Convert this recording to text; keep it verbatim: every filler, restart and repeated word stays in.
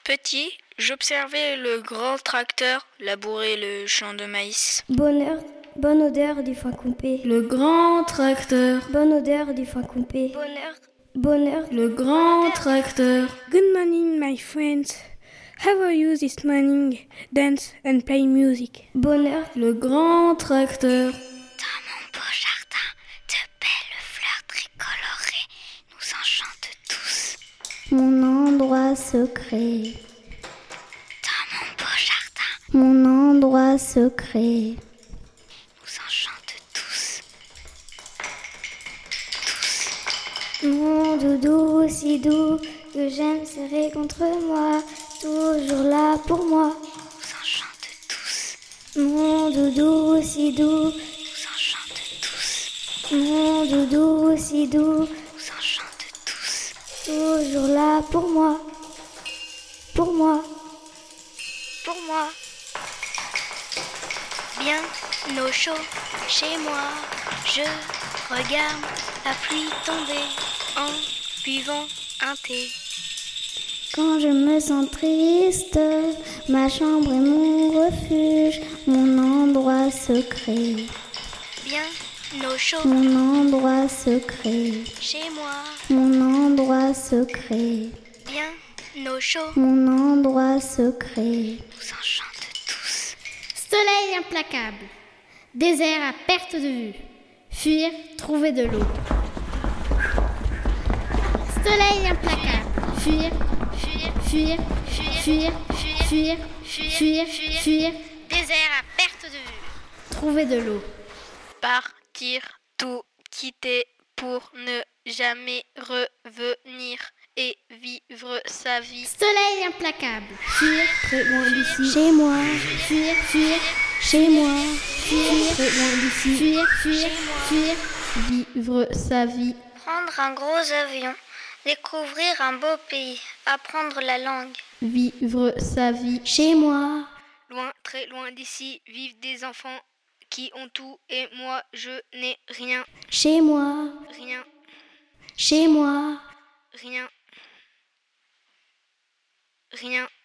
Petit, j'observais le grand tracteur labourer le champ de maïs. Bonheur, bonne odeur du foin coupé. Le grand tracteur. Bonne odeur du foin coupé. Bonheur, bonheur. Le grand tracteur. Good morning, my friends. How are you this morning? Dance and play music. Bonheur. Le grand tracteur. Dans mon beau jardin, de belles fleurs tricolorées nous enchantent tous. Mon endroit secret. Dans mon beau jardin, Mon endroit secret. nous enchantent tous. Tous. Mon doudou si doux que j'aime serrer contre moi, toujours là pour moi. Nous enchantent tous. Mon doudou si doux, Nous enchantent tous. mon doudou si doux, Nous enchantent tous. toujours là pour moi, pour moi, pour moi. Bien au chaud chez moi, je regarde la pluie tomber en buvant un thé. Quand je me sens triste, ma chambre est mon refuge, mon endroit secret, Bien au chaud mon endroit secret, chez moi, mon endroit secret, bien au chaud, mon endroit secret. Nous enchantent tous. Soleil implacable, désert à perte de vue, fuir, trouver de l'eau. Soleil implacable, fuir, fuir, fuir, fuir, fuir, fuir, fuir, désert à perte de vue. trouver de l'eau. Partir, tout quitter pour ne jamais revenir et vivre sa vie. Soleil implacable, fuir, Très loin d'ici. Chez moi, fuir, fuir, chez moi, fuir, Très loin d'ici. fuir, fuir, fuir, Vivre sa vie. Prendre un gros avion, découvrir un beau pays, apprendre la langue. Vivre sa vie. chez moi, Loin, très loin d'ici, vivent des enfants qui ont tout et moi je n'ai rien, chez moi, rien, chez moi. rien, rien.